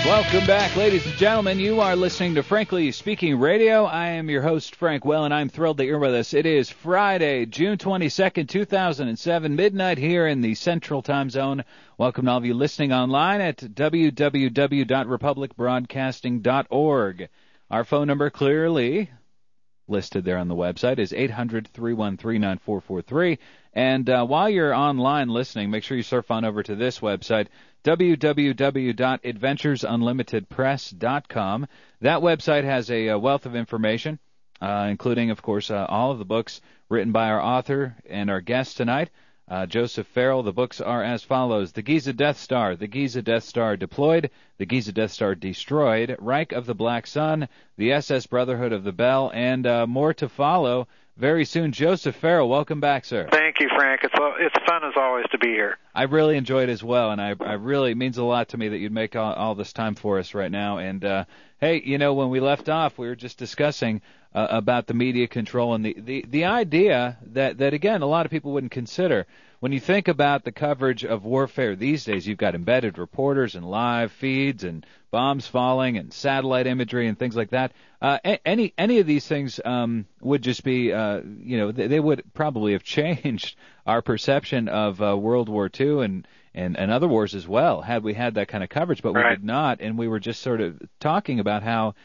Welcome back, ladies and gentlemen. You are listening to Frankly Speaking Radio. I am your host, Frank Well, and I'm thrilled that you're with us. It is Friday, June 22nd, 2007, midnight here in the Central Time Zone. Welcome to all of you listening online at www.republicbroadcasting.org. Our phone number, clearly listed there on the website, is 800-313-9443. And while you're online listening, make sure you surf on over to this website, www.adventuresunlimitedpress.com. That website has a wealth of information, including, of course, all of the books written by our author and our guest tonight, Joseph Farrell. The books are as follows: The Giza Death Star, The Giza Death Star Deployed, The Giza Death Star Destroyed, Reich of the Black Sun, The SS Brotherhood of the Bell, and more to follow very soon. Joseph Farrell, welcome back, sir. Thank you, Frank. It's fun as always to be here. I really enjoyed it as well, and I really, it means a lot to me that you'd make all this time for us right now. And hey, you know, when we left off, we were just discussing about the media control and the idea that again, a lot of people wouldn't consider. When you think about the coverage of warfare these days, you've got embedded reporters and live feeds and bombs falling and satellite imagery and things like that. Any of these things would just be, they would probably have changed our perception of World War II and other wars as well, had we had that kind of coverage, but we Right. did not. And we were just sort of talking about how,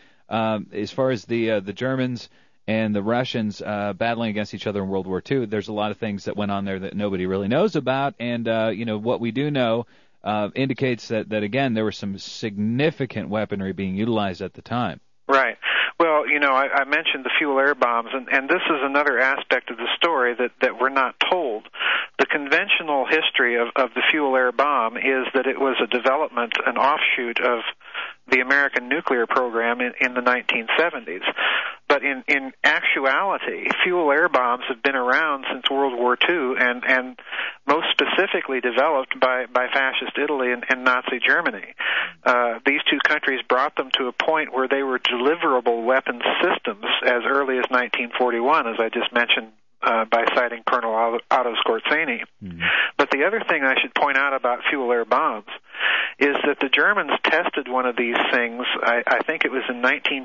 as far as the Germans and the Russians battling against each other in World War II, there's a lot of things that went on there that nobody really knows about. And, what we do know indicates that, again, there was some significant weaponry being utilized at the time. Right. Well, I mentioned the fuel air bombs, and this is another aspect of the story that we're not told. The conventional history of the fuel air bomb is that it was a development, an offshoot of the American nuclear program in the 1970s. But in actuality, fuel air bombs have been around since World War II, and most specifically developed by fascist Italy and Nazi Germany. These two countries brought them to a point where they were deliverable weapons systems as early as 1941, as I just mentioned, by citing Colonel Otto Skorzeny. Mm-hmm. But the other thing I should point out about fuel air bombs is that the Germans tested one of these things, I think it was in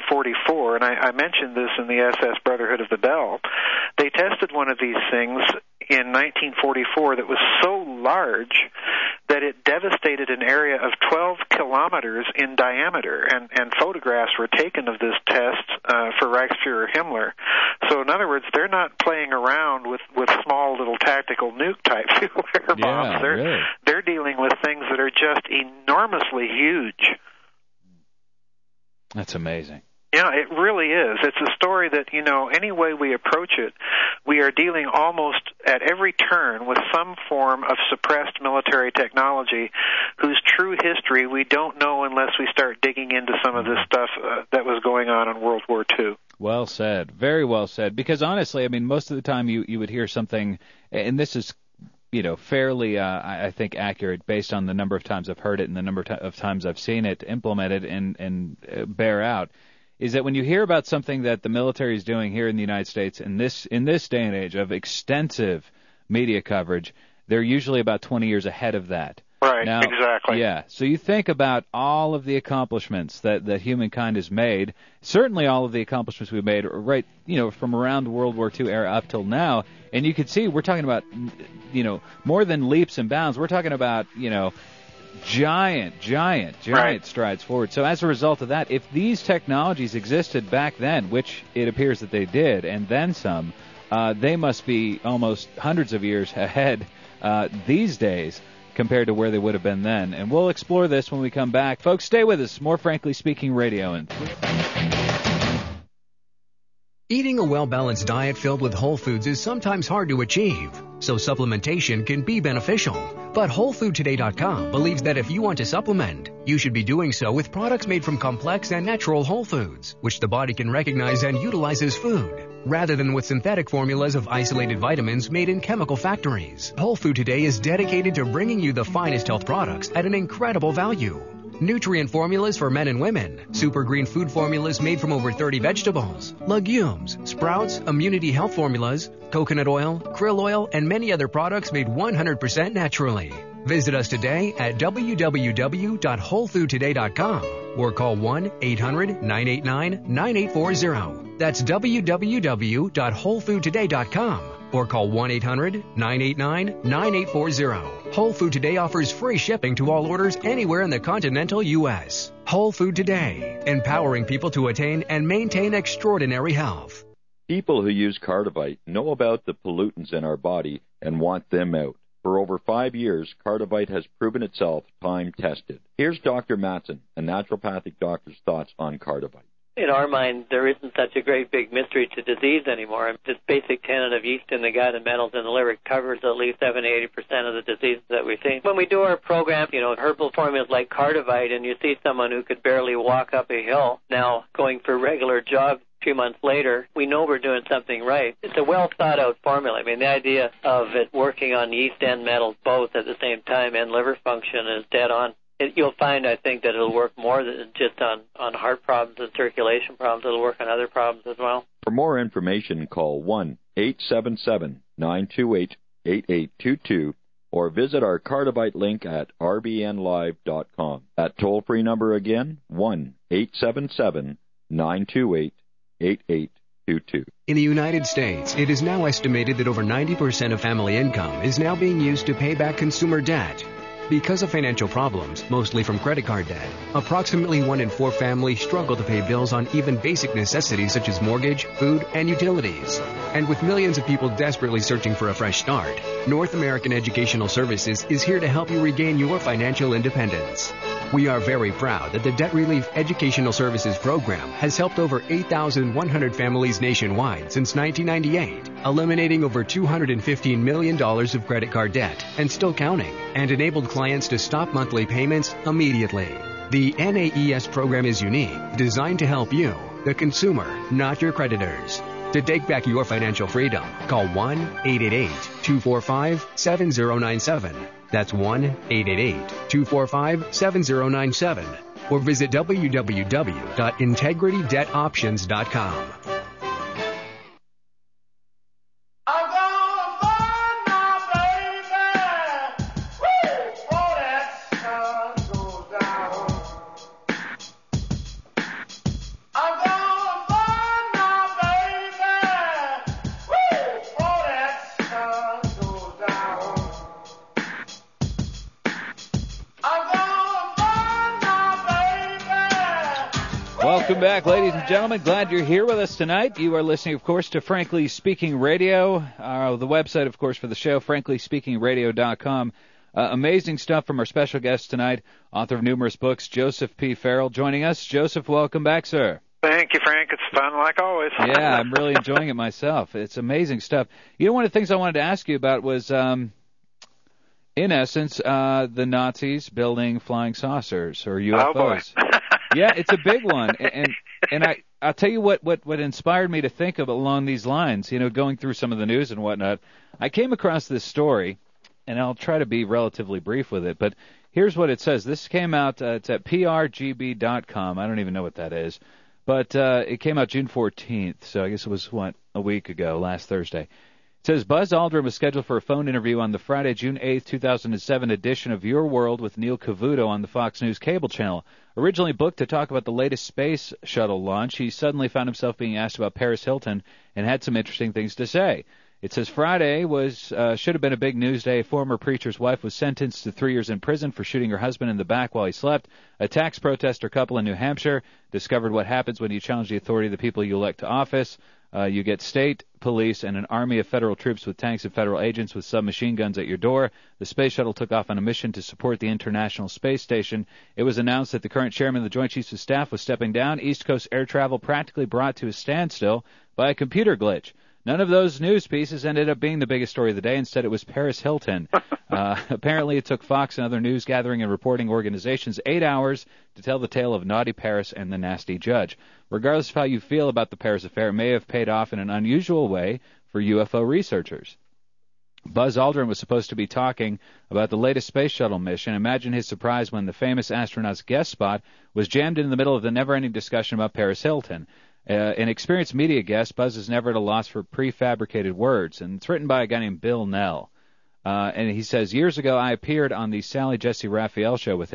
1944, and I mentioned this in the SS Brotherhood of the Bell. They tested one of these things in 1944 that was so large that it devastated an area of 12 kilometers in diameter, and photographs were taken of this test for Reichsfuhrer Himmler. So in other words, they're not playing around with small little tactical nuke-type fuel air bombs. They're dealing with things that are just enormously huge. That's amazing. Yeah, it really is. It's a story that, any way we approach it, we are dealing almost at every turn with some form of suppressed military technology whose true history we don't know unless we start digging into some of this stuff that was going on in World War II. Well said. Very well said. Because honestly, I mean, most of the time you would hear something, and this is fairly, I think, accurate based on the number of times I've heard it and the number of times I've seen it implemented and bear out, is that when you hear about something that the military is doing here in the United States in this day and age of extensive media coverage, they're usually about 20 years ahead of that. Right, now, exactly. Yeah, so you think about all of the accomplishments that humankind has made, certainly all of the accomplishments we've made, right, from around the World War II era up till now, and you can see we're talking about, more than leaps and bounds. We're talking about, giant right. strides forward. So as a result of that, if these technologies existed back then, which it appears that they did, and then some, they must be almost hundreds of years ahead these days compared to where they would have been then. And we'll explore this when we come back. Folks, stay with us. More Frankly Speaking Radio. Eating a well-balanced diet filled with whole foods is sometimes hard to achieve, so supplementation can be beneficial. But WholeFoodToday.com believes that if you want to supplement, you should be doing so with products made from complex and natural whole foods, which the body can recognize and utilize as food, rather than with synthetic formulas of isolated vitamins made in chemical factories. Whole Food Today is dedicated to bringing you the finest health products at an incredible value. Nutrient formulas for men and women, super green food formulas made from over 30 vegetables, legumes, sprouts, immunity health formulas, coconut oil, krill oil, and many other products made 100% naturally. Visit us today at www.wholefoodtoday.com or call 1-800-989-9840. That's www.wholefoodtoday.com or call 1-800-989-9840. Whole Food Today offers free shipping to all orders anywhere in the continental U.S. Whole Food Today, empowering people to attain and maintain extraordinary health. People who use Cardivite know about the pollutants in our body and want them out. For over 5 years, Cardivite has proven itself time-tested. Here's Dr. Matson, a naturopathic doctor's thoughts on Cardivite. In our mind, there isn't such a great big mystery to disease anymore. This basic tenet of yeast in the gut and metals in the liver covers at least 70-80% of the diseases that we see. When we do our program, herbal formulas like Cardivite, and you see someone who could barely walk up a hill now going for regular jogs 2 months later, we know we're doing something right. It's a well-thought-out formula. I mean, the idea of it working on yeast and metals both at the same time and liver function is dead on. You'll find, I think, that it'll work more than just on heart problems and circulation problems. It'll work on other problems as well. For more information, call 1-877-928-8822 or visit our Cardivite link at rbnlive.com. That toll-free number again, 1-877-928-8822. In the United States, it is now estimated that over 90% of family income is now being used to pay back consumer debt. Because of financial problems, mostly from credit card debt, approximately 1 in 4 families struggle to pay bills on even basic necessities such as mortgage, food, and utilities. And with millions of people desperately searching for a fresh start, North American Educational Services is here to help you regain your financial independence. We are very proud that the Debt Relief Educational Services Program has helped over 8,100 families nationwide since 1998, eliminating over $215 million of credit card debt and still counting, and enabled clients to stop monthly payments immediately. The NAES program is unique, designed to help you, the consumer, not your creditors. To take back your financial freedom, call 1-888-245-7097. That's 1-888-245-7097. Or visit www.integritydebtoptions.com. Welcome back, ladies and gentlemen. Glad you're here with us tonight. You are listening, of course, to Frankly Speaking Radio. The website, of course, for the show, franklyspeakingradio.com. Amazing stuff from our special guest tonight, author of numerous books, Joseph P. Farrell, joining us. Joseph, welcome back, sir. Thank you, Frank. It's fun like always. Yeah, I'm really enjoying it myself. It's amazing stuff. You know, one of the things I wanted to ask you about was, in essence, the Nazis building flying saucers or UFOs. Oh, boy. Yeah, it's a big one, and I'll tell you what inspired me to think of along these lines. You know, going through some of the news and whatnot, I came across this story, and I'll try to be relatively brief with it. But here's what it says. This came out. It's at prgb.com. I don't even know what that is, but it came out June 14th. So I guess it was a week ago, last Thursday. It says, Buzz Aldrin was scheduled for a phone interview on the Friday, June 8th, 2007 edition of Your World with Neil Cavuto on the Fox News cable channel. Originally booked to talk about the latest space shuttle launch, he suddenly found himself being asked about Paris Hilton and had some interesting things to say. It says Friday should have been a big news day. A former preacher's wife was sentenced to 3 years in prison for shooting her husband in the back while he slept. A tax protester couple in New Hampshire discovered what happens when you challenge the authority of the people you elect to office. You get state police and an army of federal troops with tanks and federal agents with submachine guns at your door. The space shuttle took off on a mission to support the International Space Station. It was announced that the current chairman of the Joint Chiefs of Staff was stepping down. East Coast air travel practically brought to a standstill by a computer glitch. None of those news pieces ended up being the biggest story of the day. Instead, it was Paris Hilton. Apparently, it took Fox and other news gathering and reporting organizations 8 hours to tell the tale of naughty Paris and the nasty judge. Regardless of how you feel about the Paris affair, it may have paid off in an unusual way for UFO researchers. Buzz Aldrin was supposed to be talking about the latest space shuttle mission. Imagine his surprise when the famous astronaut's guest spot was jammed in the middle of the never-ending discussion about Paris Hilton. An experienced media guest, Buzz is never at a loss for prefabricated words, and it's written by a guy named Bill Nell. And he says, years ago I appeared on the Sally Jesse Raphael show with him,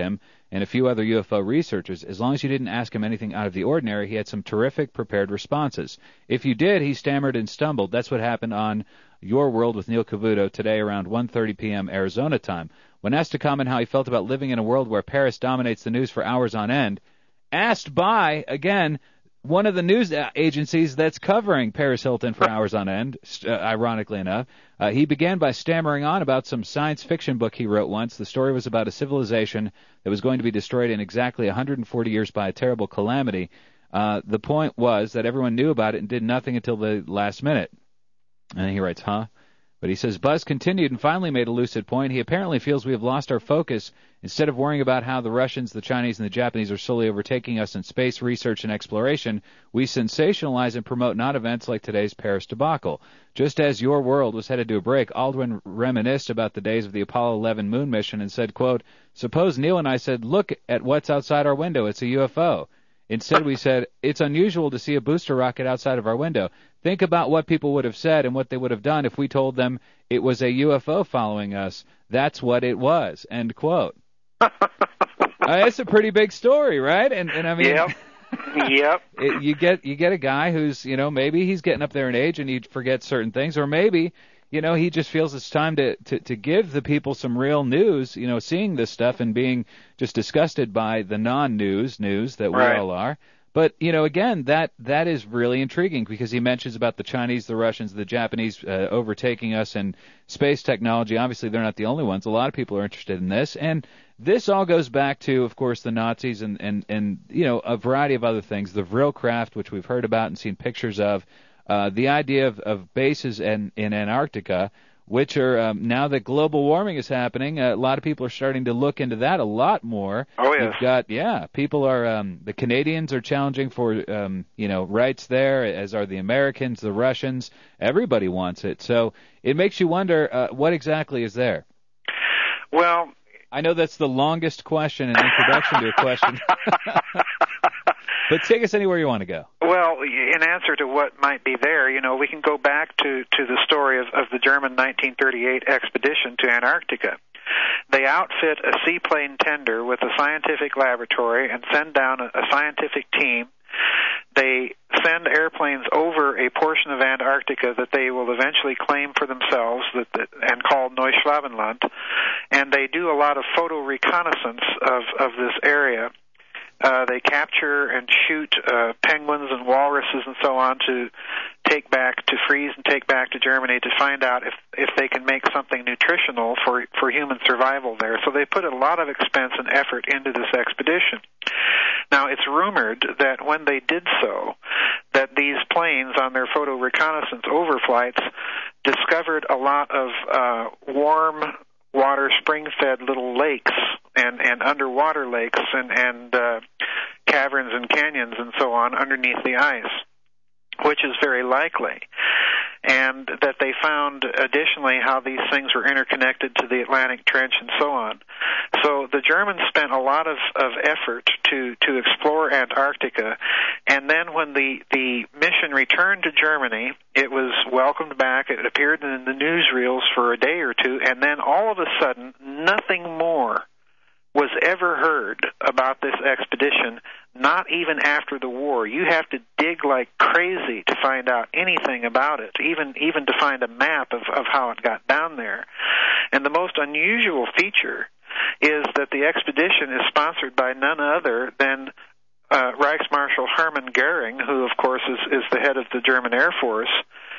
and a few other UFO researchers. As long as you didn't ask him anything out of the ordinary, he had some terrific prepared responses. If you did, he stammered and stumbled. That's what happened on Your World with Neil Cavuto today around 1:30 p.m. Arizona time. When asked to comment how he felt about living in a world where Paris dominates the news for hours on end, asked by, again, one of the news agencies that's covering Paris Hilton for hours on end, ironically enough, he began by stammering on about some science fiction book he wrote once. The story was about a civilization that was going to be destroyed in exactly 140 years by a terrible calamity. The point was that everyone knew about it and did nothing until the last minute. And then he writes, huh? But he says, Buzz continued and finally made a lucid point. He apparently feels we have lost our focus. Instead of worrying about how the Russians, the Chinese, and the Japanese are slowly overtaking us in space research and exploration, we sensationalize and promote non-events like today's Paris debacle. Just as Your World was headed to a break, Aldrin reminisced about the days of the Apollo 11 moon mission and said, quote, suppose Neil and I said, look at what's outside our window. It's a UFO. Instead, we said, it's unusual to see a booster rocket outside of our window. Think about what people would have said and what they would have done if we told them it was a UFO following us. That's what it was, end quote. That's a pretty big story, right? And I mean, Yep. You get a guy who's, maybe he's getting up there in age and he forgets certain things, or maybe, he just feels it's time to give the people some real news, seeing this stuff and being just disgusted by the non-news that we all are. But, again, that is really intriguing because he mentions about the Chinese, the Russians, the Japanese overtaking us in space technology. Obviously, they're not the only ones. A lot of people are interested in this. And this all goes back to, of course, the Nazis and a variety of other things. The Vril craft, which we've heard about and seen pictures of. The idea of bases in Antarctica, which are, now that global warming is happening, a lot of people are starting to look into that a lot more. Oh, yes. You've got, people are, the Canadians are challenging for, rights there, as are the Americans, the Russians. Everybody wants it. So it makes you wonder, what exactly is there? Well, I know that's the longest question in introduction to a question. But take us anywhere you want to go. Well, in answer to what might be there, we can go back to the story of the German 1938 expedition to Antarctica. They outfit a seaplane tender with a scientific laboratory and send down a scientific team. They send airplanes over a portion of Antarctica that they will eventually claim for themselves and call Neuschwabenland, and they do a lot of photo reconnaissance of this area. They capture and shoot penguins and walruses and so on to freeze and take back to Germany to find out if they can make something nutritional for human survival there. So they put a lot of expense and effort into this expedition. Now, it's rumored that when they did so, that these planes on their photo reconnaissance overflights discovered a lot of warm water, spring-fed little lakes and underwater lakes and caverns and canyons and so on underneath the ice, which is very likely. And that they found additionally how these things were interconnected to the Atlantic Trench and so on. So the Germans spent a lot of effort to explore Antarctica, and then when the mission returned to Germany, it was welcomed back. It appeared in the newsreels for a day or two, and then all of a sudden, nothing more was ever heard about this expedition, not even after the war. You have to dig like crazy to find out anything about it, even to find a map of how it got down there. And the most unusual feature is that the expedition is sponsored by none other than Reichsmarshal Hermann Goering, who, of course, is the head of the German Air Force,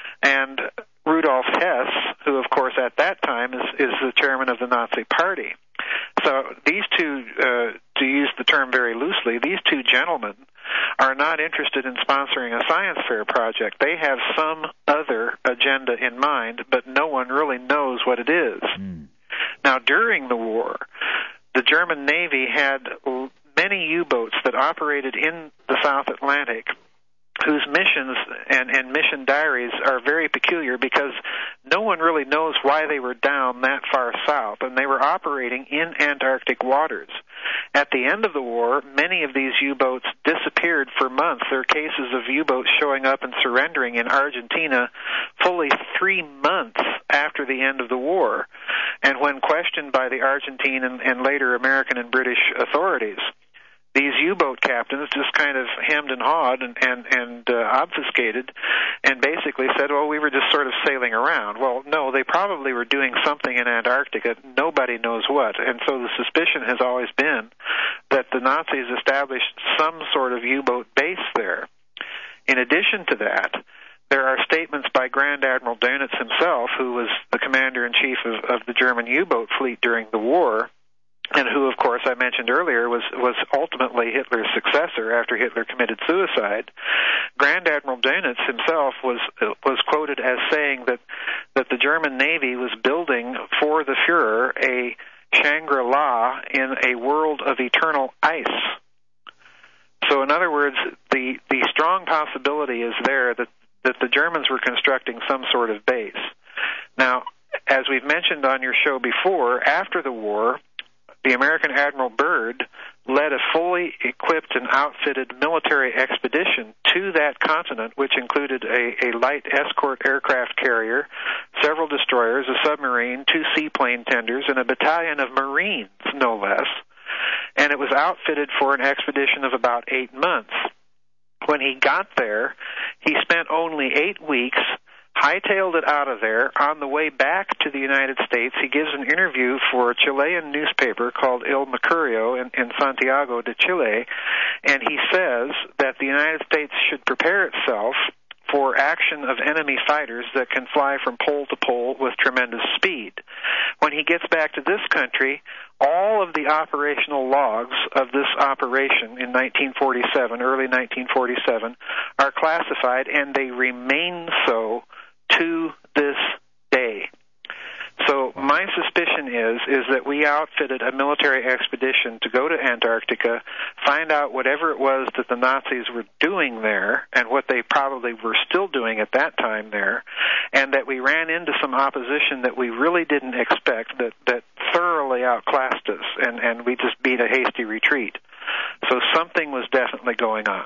and Rudolf Hess, who, of course, at that time is the chairman of the Nazi Party. So these two, to use the term very loosely, these two gentlemen are not interested in sponsoring a science fair project. They have some other agenda in mind, but no one really knows what it is. Now, during the war, the German Navy had many U-boats that operated in the South Atlantic, whose missions and mission diaries are very peculiar because no one really knows why they were down that far south, and they were operating in Antarctic waters. At the end of the war, many of these U-boats disappeared for months. There are cases of U-boats showing up and surrendering in Argentina fully 3 months after the end of the war. And when questioned by the Argentine and later American and British authorities, these U-boat captains just kind of hemmed and hawed and obfuscated and basically said, well, we were just sort of sailing around. Well, no, they probably were doing something in Antarctica. Nobody knows what. And so the suspicion has always been that the Nazis established some sort of U-boat base there. In addition to that, there are statements by Grand Admiral Dönitz himself, who was the commander-in-chief of the German U-boat fleet during the war, and who, of course, I mentioned earlier, was ultimately Hitler's successor after Hitler committed suicide. Grand Admiral Dönitz himself was quoted as saying that the German Navy was building for the Fuhrer a Shangri-La in a world of eternal ice. So, in other words, the strong possibility is there that the Germans were constructing some sort of base. Now, as we've mentioned on your show before, after the war, the American Admiral Byrd led a fully equipped and outfitted military expedition to that continent, which included a light escort aircraft carrier, several destroyers, a submarine, 2 seaplane tenders, and a battalion of Marines, no less. And it was outfitted for an expedition of about 8 months. When he got there, he spent only 8 weeks, hightailed it out of there. On the way back to the United States, he gives an interview for a Chilean newspaper called El Mercurio in Santiago de Chile, and he says that the United States should prepare itself for action of enemy fighters that can fly from pole to pole with tremendous speed. When he gets back to this country, all of the operational logs of this operation in 1947, early 1947, are classified, and they remain so to this day. So my suspicion is that we outfitted a military expedition to go to Antarctica, find out whatever it was that the Nazis were doing there, and what they probably were still doing at that time there, and that we ran into some opposition that we really didn't expect, that thoroughly outclassed us, and we just beat a hasty retreat. So something was definitely going on.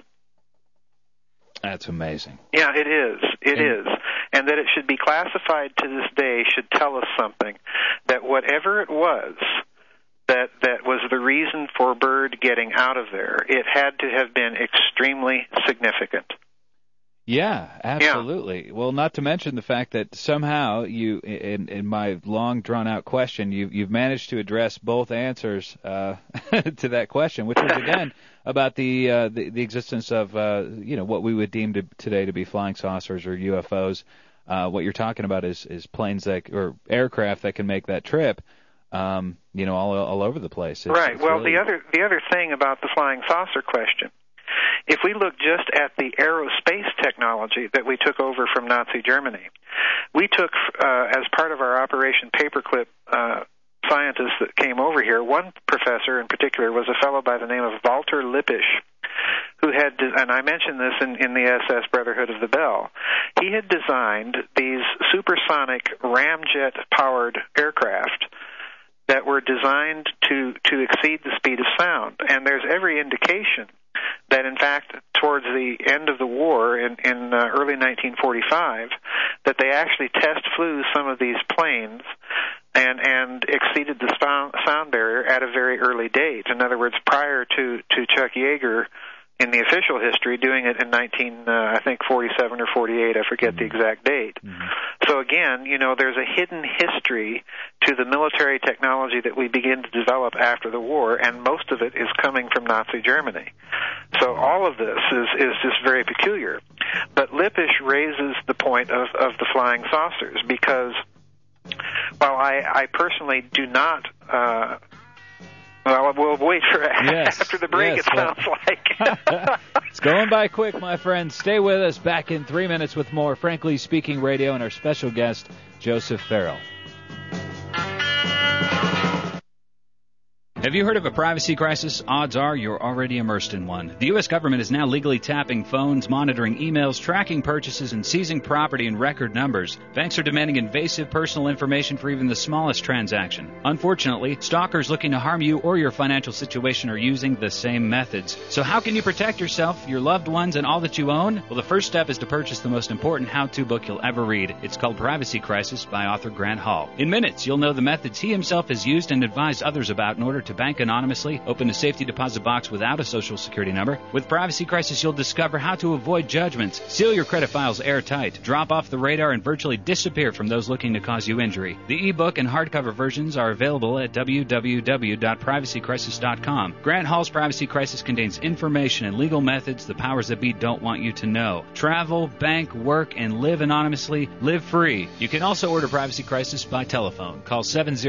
That's amazing. Yeah, it is. It is. And that it should be classified to this day should tell us something, that whatever it was that was the reason for Byrd getting out of there, it had to have been extremely significant. Yeah, absolutely. Yeah. Well, not to mention the fact that somehow you, in my long drawn-out question, you've managed to address both answers to that question, which was again about the existence of what we would deem today to be flying saucers or UFOs. What you're talking about is planes or aircraft that can make that trip, all over the place. Right. Well, really... the other thing about the flying saucer question. If we look just at the aerospace technology that we took over from Nazi Germany, we took, as part of our Operation Paperclip, scientists that came over here. One professor in particular was a fellow by the name of Walter Lippisch, who had, and I mentioned this in the SS Brotherhood of the Bell, he had designed these supersonic ramjet-powered aircraft that were designed to exceed the speed of sound. And there's every indication that, in fact, towards the end of the war in early 1945, that they actually test flew some of these planes and exceeded the sound barrier at a very early date. In other words, prior to Chuck Yeager in the official history doing it in 47 or 48, I forget the exact date. Mm-hmm. So again, there's a hidden history to the military technology that we begin to develop after the war, and most of it is coming from Nazi Germany. So all of this is just very peculiar. But Lippisch raises the point of the flying saucers, because while I personally do not... well, we'll wait for after the break, it sounds like. It's going by quick, my friends. Stay with us. Back in 3 minutes with more Frankly Speaking Radio and our special guest, Joseph Farrell. Have you heard of a privacy crisis? Odds are you're already immersed in one. The U.S. government is now legally tapping phones, monitoring emails, tracking purchases, and seizing property in record numbers. Banks are demanding invasive personal information for even the smallest transaction. Unfortunately, stalkers looking to harm you or your financial situation are using the same methods. So how can you protect yourself, your loved ones, and all that you own? Well, the first step is to purchase the most important how-to book you'll ever read. It's called Privacy Crisis by author Grant Hall. In minutes, you'll know the methods he himself has used and advised others about in order to bank anonymously, open a safety deposit box without a social security number. With Privacy Crisis, you'll discover how to avoid judgments, seal your credit files airtight, drop off the radar, and virtually disappear from those looking to cause you injury. The ebook and hardcover versions are available at www.privacycrisis.com. Grant Hall's Privacy Crisis contains information and legal methods the powers that be don't want you to know. Travel, bank, work, and live anonymously. Live free. You can also order Privacy Crisis by telephone. Call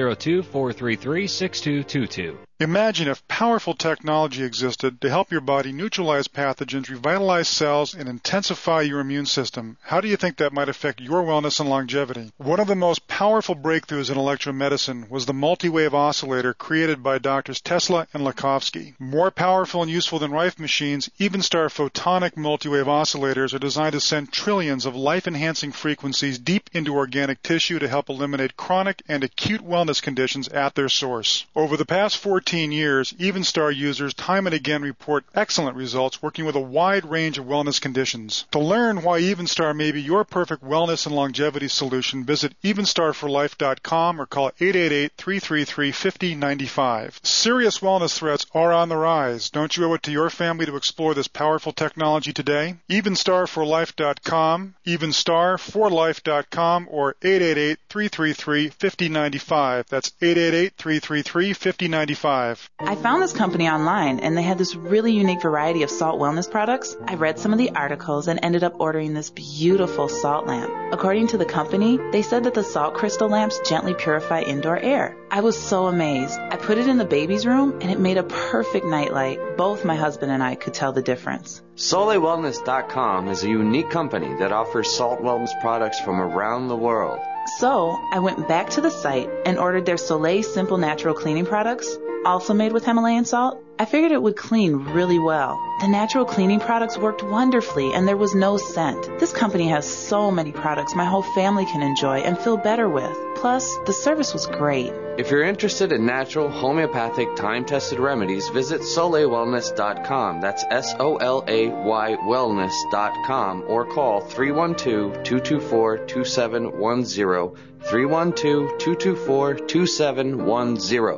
702-433-6222. Imagine if powerful technology existed to help your body neutralize pathogens, revitalize cells, and intensify your immune system. How do you think that might affect your wellness and longevity? One of the most powerful breakthroughs in electromedicine was the multi-wave oscillator created by Drs. Tesla and Lakhovsky. More powerful and useful than Rife machines, Evenstar photonic multi-wave oscillators are designed to send trillions of life-enhancing frequencies deep into organic tissue to help eliminate chronic and acute wellness conditions at their source. Over the past 14 years, Evenstar users time and again report excellent results working with a wide range of wellness conditions. To learn why Evenstar may be your perfect wellness and longevity solution, visit evenstarforlife.com or call 888-333-5095. Serious wellness threats are on the rise. Don't you owe it to your family to explore this powerful technology today? Evenstarforlife.com, evenstarforlife.com, or 888-333-5095. That's 888-333-5095. I found this company online, and they had this really unique variety of salt wellness products. I read some of the articles and ended up ordering this beautiful salt lamp. According to the company, they said that the salt crystal lamps gently purify indoor air. I was so amazed. I put it in the baby's room, and it made a perfect nightlight. Both my husband and I could tell the difference. SoleilWellness.com is a unique company that offers salt wellness products from around the world. So I went back to the site and ordered their Soleil Simple Natural Cleaning products, also made with Himalayan salt. I figured it would clean really well. The natural cleaning products worked wonderfully, and there was no scent. This company has so many products my whole family can enjoy and feel better with. Plus, the service was great. If you're interested in natural, homeopathic, time-tested remedies, visit SoleilWellness.com. That's SOLAY wellness.com, or call 312-224-2710, 312-224-2710.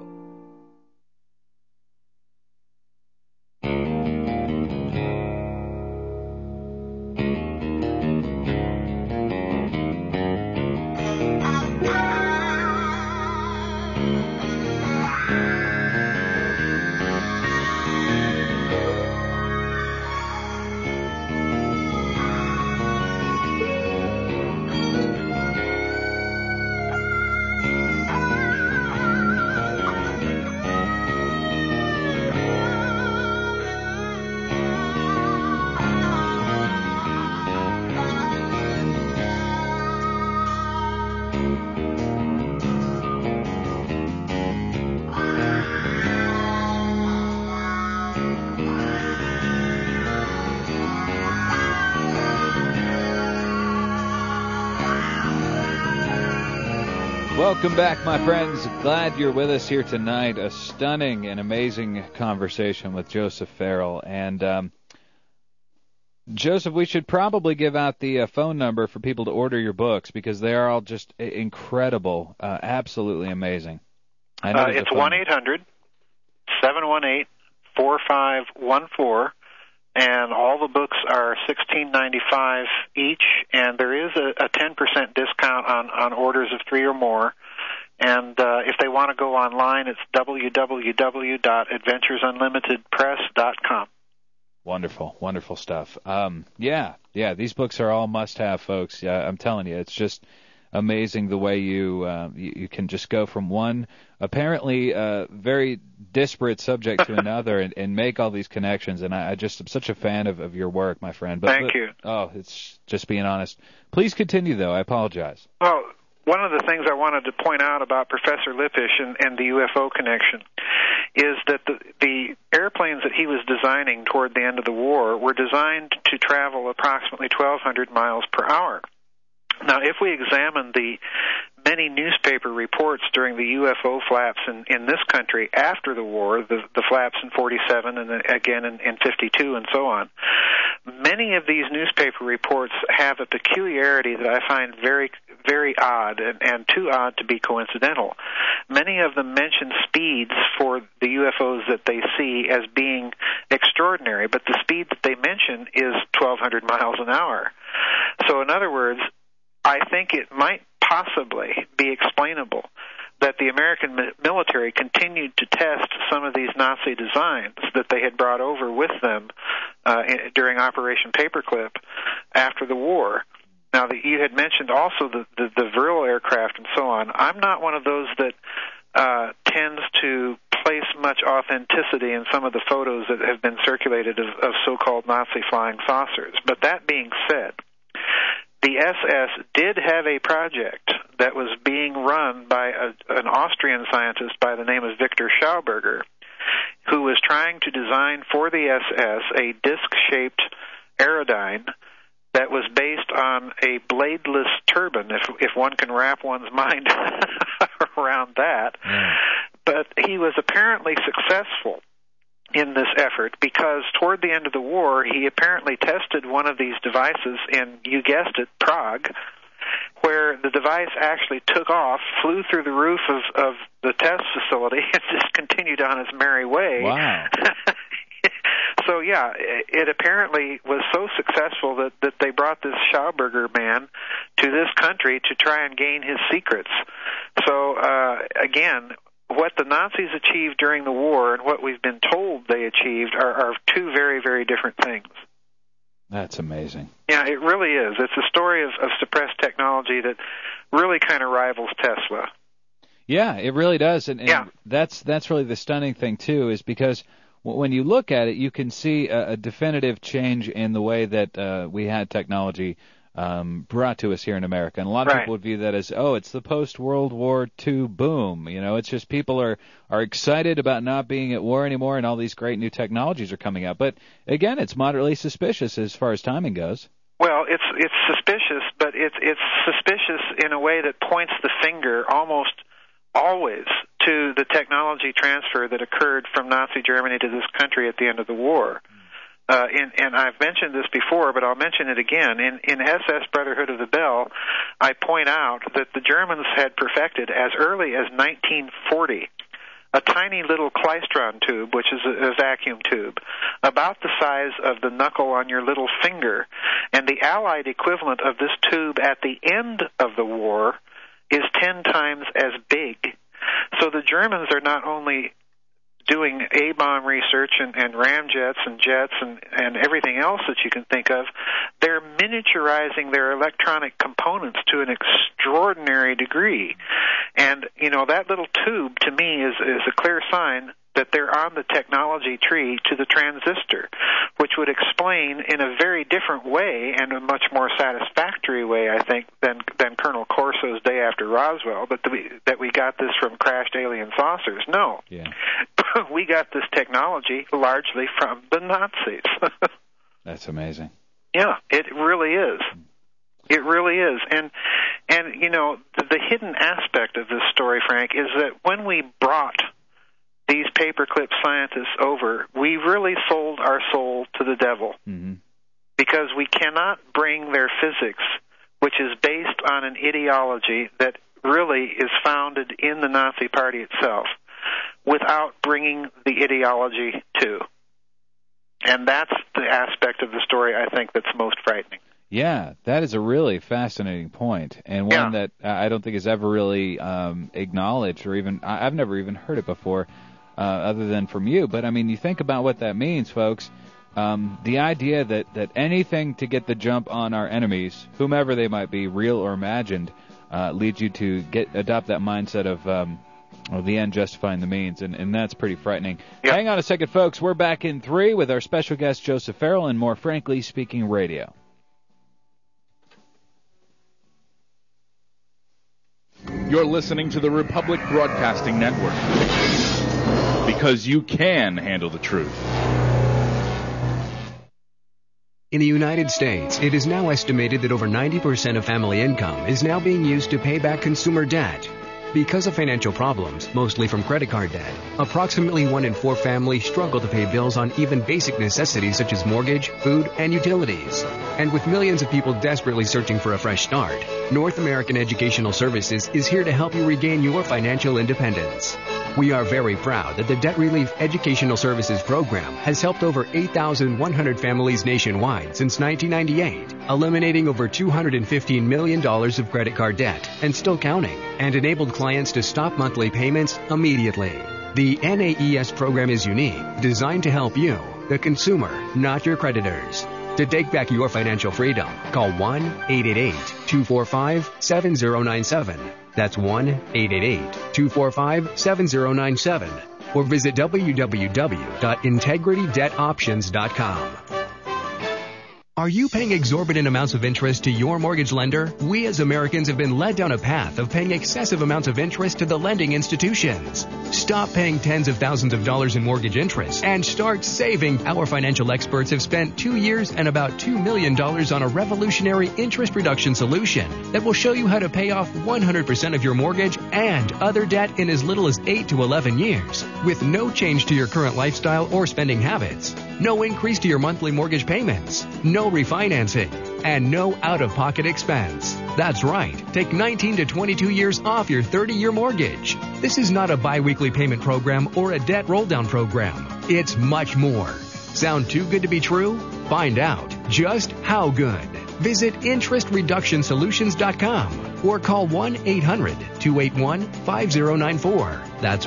Welcome back, my friends. Glad you're with us here tonight. A stunning and amazing conversation with Joseph Farrell. And Joseph, we should probably give out the phone number for people to order your books, because they are all just incredible, absolutely amazing. It's 1-800-718-4514, and all the books are $16.95 each, and there is a 10% discount on orders of 3 or more. And if they want to go online, it's www.adventuresunlimitedpress.com. Wonderful, wonderful stuff. Yeah, these books are all must-have, folks. Yeah, I'm telling you, it's just amazing the way you can just go from one apparently very disparate subject to another and make all these connections. And I just am such a fan of your work, my friend. Thank you. Oh, it's just being honest. Please continue, though. I apologize. Oh, one of the things I wanted to point out about Professor Lippisch and the UFO connection is that the airplanes that he was designing toward the end of the war were designed to travel approximately 1,200 miles per hour. Now, if we examine the many newspaper reports during the UFO flaps in this country after the war, the flaps in 47 and again in 52 and so on, many of these newspaper reports have a peculiarity that I find very, very odd and too odd to be coincidental. Many of them mention speeds for the UFOs that they see as being extraordinary, but the speed that they mention is 1,200 miles an hour. So in other words, I think it might possibly be explainable that the American military continued to test some of these Nazi designs that they had brought over with them during Operation Paperclip after the war. Now, you had mentioned also the Vril aircraft and so on. I'm not one of those that tends to place much authenticity in some of the photos that have been circulated of so-called Nazi flying saucers. But that being said, the SS did have a project that was being run by an Austrian scientist by the name of Victor Schauberger, who was trying to design for the SS a disc-shaped Aerodyne that was based on a bladeless turbine, if one can wrap one's mind around that. But he was apparently successful in this effort because toward the end of the war, he apparently tested one of these devices in, you guessed it, Prague, where the device actually took off, flew through the roof of the test facility, and just continued on its merry way. Wow. So, yeah, it apparently was so successful that they brought this Schauberger man to this country to try and gain his secrets. So, again, what the Nazis achieved during the war and what we've been told they achieved are two very, very different things. That's amazing. Yeah, it really is. It's a story of suppressed technology that really kind of rivals Tesla. Yeah, it really does. And that's really the stunning thing, too, is because when you look at it, you can see a definitive change in the way that we had technology brought to us here in America. And a lot of people would view that as, it's the post-World War II boom. You know, it's just people are excited about not being at war anymore and all these great new technologies are coming out. But, again, it's moderately suspicious as far as timing goes. Well, it's suspicious, but it's suspicious in a way that points the finger almost always to the technology transfer that occurred from Nazi Germany to this country at the end of the war. And I've mentioned this before, but I'll mention it again. In SS Brotherhood of the Bell, I point out that the Germans had perfected as early as 1940 a tiny little Klystron tube, which is a vacuum tube, about the size of the knuckle on your little finger. And the Allied equivalent of this tube at the end of the war is 10 times as big. So the Germans are not only doing A-bomb research and ramjets and jets and everything else that you can think of, they're miniaturizing their electronic components to an extraordinary degree. And, you know, that little tube, to me, is a clear sign that they're on the technology tree to the transistor, which would explain in a very different way and a much more satisfactory way, I think, than Colonel Corso's Day After Roswell, but that we got this from crashed alien saucers. No. Yeah. We got this technology largely from the Nazis. That's amazing. Yeah, it really is. It really is. And you know, the hidden aspect of this story, Frank, is that when we brought these paperclip scientists over, we really sold our soul to the devil. Mm-hmm. Because we cannot bring their physics, which is based on an ideology that really is founded in the Nazi Party itself, without bringing the ideology to. And that's the aspect of the story, I think, that's most frightening. Yeah, that is a really fascinating point, and one that I don't think is ever really acknowledged, or even I've never even heard it before, other than from you. But, I mean, you think about what that means, folks. The idea that anything to get the jump on our enemies, whomever they might be, real or imagined, leads you to adopt that mindset of the end justifying the means, and that's pretty frightening. Yep. Hang on a second, folks. We're back in 3 with our special guest, Joseph Farrell, and more Frankly Speaking Radio. You're listening to the Republic Broadcasting Network. because you can handle the truth. In the United States, it is now estimated that over 90% of family income is now being used to pay back consumer debt. Because of financial problems, mostly from credit card debt, approximately 1 in 4 families struggle to pay bills on even basic necessities such as mortgage, food, and utilities. And with millions of people desperately searching for a fresh start, North American Educational Services is here to help you regain your financial independence. We are very proud that the Debt Relief Educational Services Program has helped over 8,100 families nationwide since 1998, eliminating over $215 million of credit card debt and still counting, and enabled clients to stop monthly payments immediately. The NAES program is unique, designed to help you, the consumer, not your creditors. To take back your financial freedom, call 1-888-245-7097. That's 1-888-245-7097. Or visit www.integritydebtoptions.com. Are you paying exorbitant amounts of interest to your mortgage lender? We as Americans have been led down a path of paying excessive amounts of interest to the lending institutions. Stop paying tens of thousands of dollars in mortgage interest and start saving. Our financial experts have spent 2 years and about $2 million on a revolutionary interest reduction solution that will show you how to pay off 100% of your mortgage and other debt in as little as 8 to 11 years with no change to your current lifestyle or spending habits. No increase to your monthly mortgage payments, no refinancing, and no out-of-pocket expense. That's right. Take 19 to 22 years off your 30-year mortgage. This is not a bi-weekly payment program or a debt roll-down program. It's much more. Sound too good to be true? Find out just how good. Visit interestreductionsolutions.com or call 1-800-281-5094. That's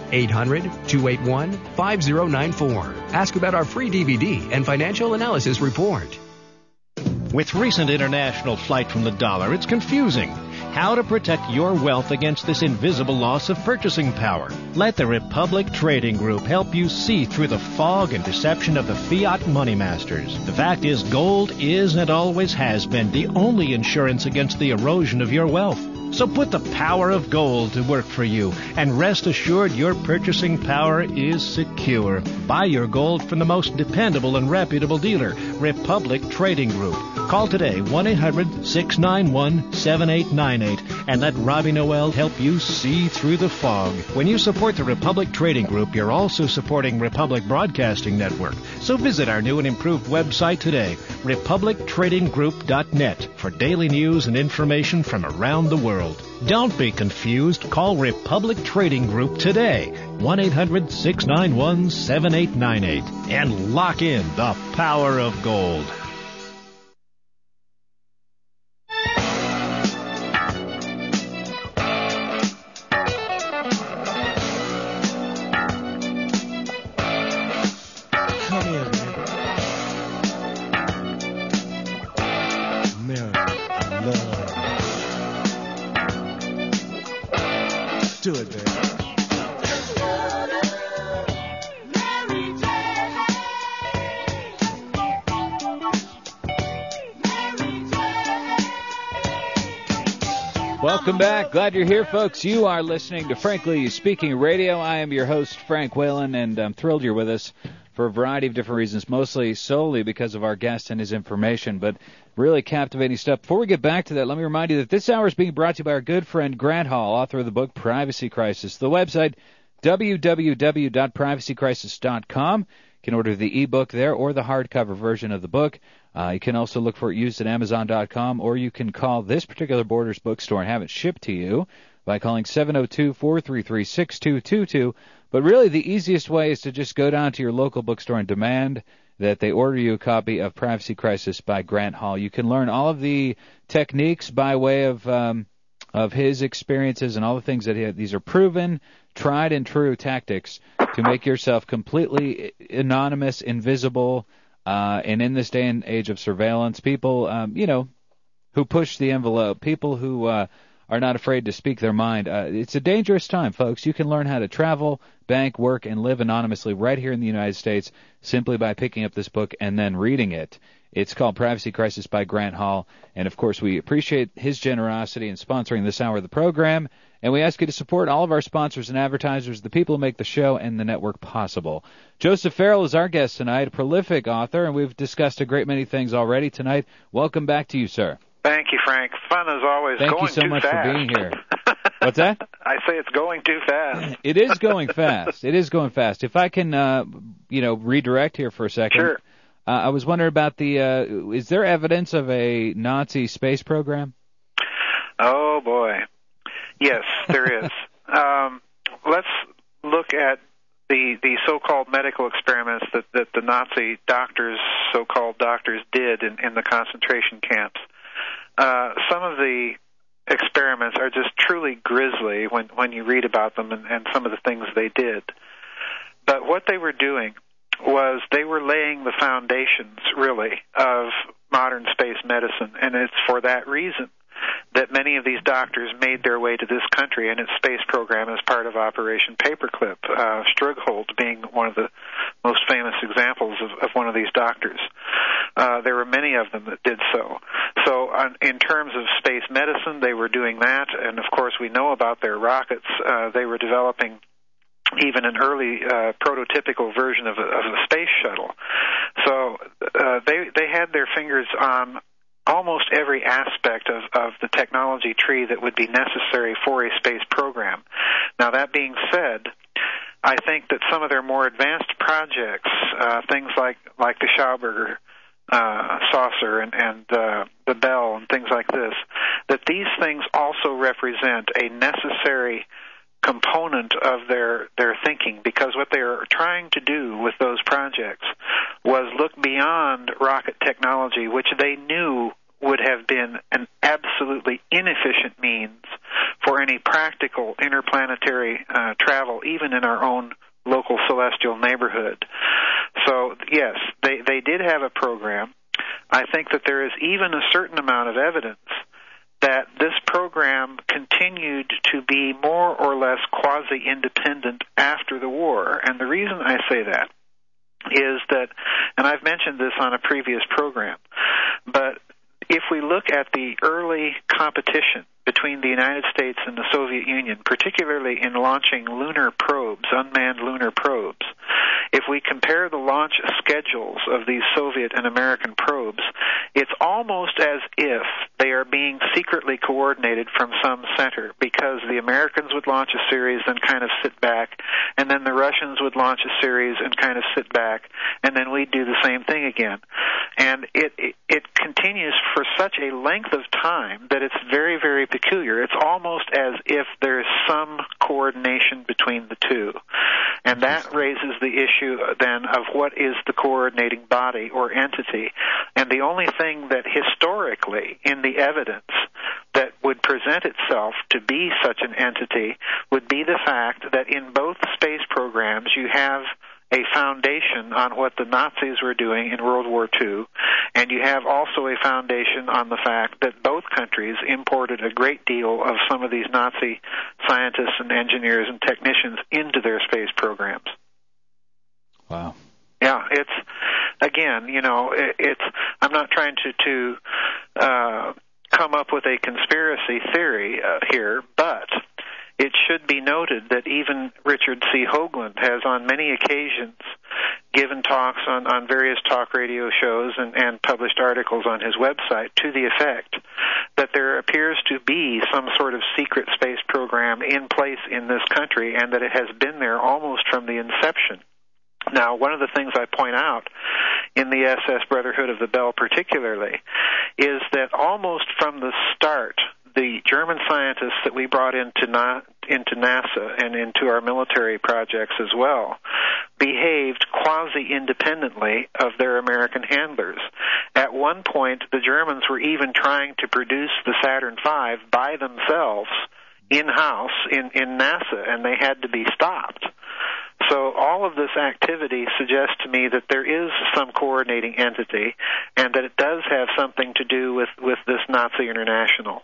1-800-281-5094. Ask about our free DVD and financial analysis report. With recent international flight from the dollar, it's confusing. How to protect your wealth against this invisible loss of purchasing power. Let the Republic Trading Group help you see through the fog and deception of the fiat money masters. The fact is, gold is and always has been the only insurance against the erosion of your wealth. So put the power of gold to work for you and rest assured your purchasing power is secure. Buy your gold from the most dependable and reputable dealer, Republic Trading Group. Call today 1-800-691-7898 and let Robbie Noel help you see through the fog. When you support the Republic Trading Group, you're also supporting Republic Broadcasting Network. So visit our new and improved website today, republictradinggroup.net, for daily news and information from around the world. Don't be confused. Call Republic Trading Group today, 1-800-691-7898, and lock in the power of gold. Do it, baby. Welcome back. Glad you're here, folks. You are listening to Frankly Speaking Radio. I am your host, Frank Whalen, and I'm thrilled you're with us for a variety of different reasons, mostly solely because of our guest and his information, but really captivating stuff. Before we get back to that, let me remind you that this hour is being brought to you by our good friend Grant Hall, author of the book Privacy Crisis. The website, www.privacycrisis.com. You can order the ebook there or the hardcover version of the book. You can also look for it used at Amazon.com, or you can call this particular Borders bookstore and have it shipped to you by calling 702-433-6222. But really the easiest way is to just go down to your local bookstore and demand that they order you a copy of Privacy Crisis by Grant Hall. You can learn all of the techniques by way of his experiences and all the things that these are proven, tried and true tactics to make yourself completely anonymous, invisible, and in this day and age of surveillance, people, who push the envelope, people who are not afraid to speak their mind. It's a dangerous time, folks. You can learn how to travel, bank, work, and live anonymously right here in the United States simply by picking up this book and then reading it. It's called Privacy Crisis by Grant Hall. And, of course, we appreciate his generosity in sponsoring this hour of the program. And we ask you to support all of our sponsors and advertisers, the people who make the show and the network possible. Joseph Farrell is our guest tonight, a prolific author, and we've discussed a great many things already tonight. Welcome back to you, sir. Thank you, Frank. Fun as always. Thank going you so too much fast. for being here. What's that? I say it's going too fast. It is going fast. It is going fast. If I can, redirect here for a second. Sure. I was wondering about is there evidence of a Nazi space program? Oh, boy. Yes, there is. Let's look at the so-called medical experiments that the Nazi doctors, so-called doctors, did in the concentration camps. Some of the experiments are just truly grisly when you read about them and some of the things they did. But what they were doing was they were laying the foundations, really, of modern space medicine, and it's for that reason that many of these doctors made their way to this country and its space program as part of Operation Paperclip, Strughold being one of the most famous examples of one of these doctors. There were many of them that did so. So in terms of space medicine, they were doing that, and of course we know about their rockets. They were developing even an early prototypical version of a space shuttle. So they had their fingers on almost every aspect of the technology tree that would be necessary for a space program. Now, that being said, I think that some of their more advanced projects, things like the Schauberger saucer and the Bell and things like this, that these things also represent a necessary component of their thinking, because what they are trying to do with those projects was look beyond rocket technology, which they knew would have been an absolutely inefficient means for any practical interplanetary travel, even in our own local celestial neighborhood. So, yes, they did have a program. I think that there is even a certain amount of evidence that this program continued to be more or less quasi-independent after the war. And the reason I say that is that, and I've mentioned this on a previous program, but if we look at the early competition between the United States and the Soviet Union, particularly in launching lunar probes, unmanned lunar probes, if we compare the launch schedules of these Soviet and American probes, it's almost as if they are being secretly coordinated from some center, because the Americans would launch a series and kind of sit back, and then the Russians would launch a series and kind of sit back, and then we'd do the same thing again. And it continues for such a length of time that it's very, very peculiar. It's almost as if there's some coordination between the two. And that raises the issue then of what is the coordinating body or entity. And the only thing that historically in the evidence that would present itself to be such an entity would be the fact that in both space programs you have a foundation on what the Nazis were doing in World War II, and you have also a foundation on the fact that both countries imported a great deal of some of these Nazi scientists and engineers and technicians into their space programs. Wow. Yeah, it's, again, I'm not trying to come up with a conspiracy theory here, but it should be noted that even Richard C. Hoagland has on many occasions given talks on various talk radio shows and published articles on his website to the effect that there appears to be some sort of secret space program in place in this country, and that it has been there almost from the inception. Now, one of the things I point out in the SS Brotherhood of the Bell particularly is that almost from the start, the German scientists that we brought into NASA and into our military projects as well behaved quasi-independently of their American handlers. At one point, the Germans were even trying to produce the Saturn V by themselves in-house in NASA, and they had to be stopped. So all of this activity suggests to me that there is some coordinating entity, and that it does have something to do with this Nazi International.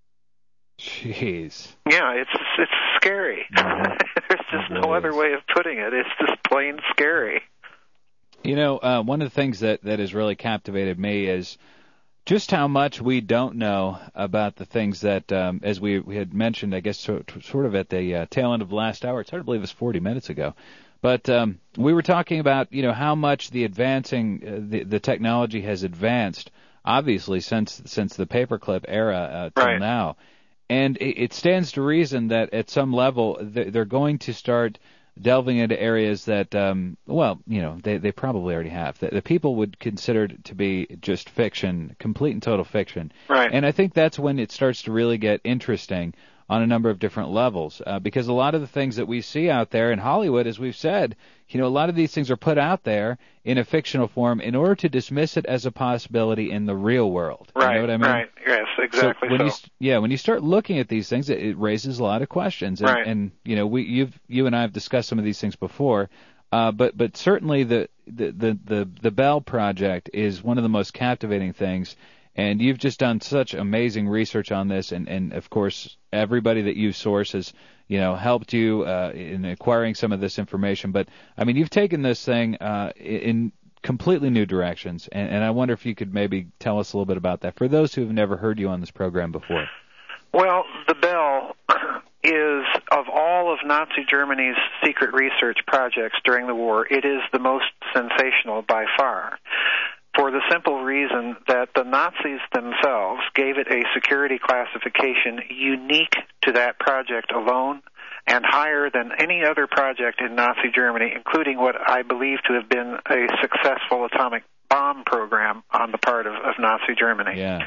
Jeez. Yeah, it's scary. Mm-hmm. There's just no other way of putting it. It's just plain scary. You know, one of the things that has really captivated me is just how much we don't know about the things that, as we had mentioned, I guess sort of at the tail end of last hour. It's hard to believe it was 40 minutes ago. But we were talking about, you know, how much the the technology has advanced, obviously, since the paperclip era till now. And it stands to reason that at some level they're going to start delving into areas that, well, you know, they probably already have, that people would consider to be just fiction, complete and total fiction. Right. And I think that's when it starts to really get interesting on a number of different levels, because a lot of the things that we see out there in Hollywood, as we've said, you know, a lot of these things are put out there in a fictional form in order to dismiss it as a possibility in the real world. Right, you know what I mean? Right, yes, exactly so. When you start looking at these things, it raises a lot of questions. And, right. And you know, you and I have discussed some of these things before, but certainly the Bell Project is one of the most captivating things. And you've just done such amazing research on this, and of course, everybody that you source has, you know, helped you in acquiring some of this information. But I mean, you've taken this thing in completely new directions, and I wonder if you could maybe tell us a little bit about that for those who have never heard you on this program before. Well, the Bell is, of all of Nazi Germany's secret research projects during the war, it is the most sensational by far, for the simple reason that the Nazis themselves gave it a security classification unique to that project alone and higher than any other project in Nazi Germany, including what I believe to have been a successful atomic bomb program on the part of Nazi Germany. Yeah.